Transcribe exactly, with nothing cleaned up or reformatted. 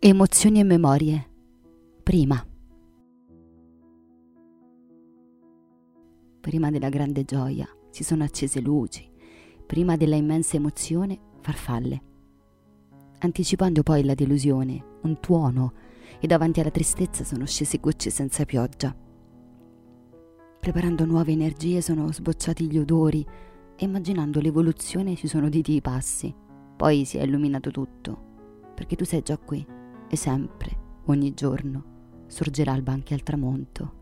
Emozioni e memorie. Prima. Prima della grande gioia si sono accese luci, prima della immensa emozione farfalle. Anticipando poi la delusione, un tuono, e davanti alla tristezza sono scese gocce senza pioggia. Preparando nuove energie sono sbocciati gli odori e immaginando l'evoluzione si sono uditi i passi. Poi si è illuminato tutto, perché tu sei già qui e sempre, ogni giorno, sorgerà alba anche al tramonto.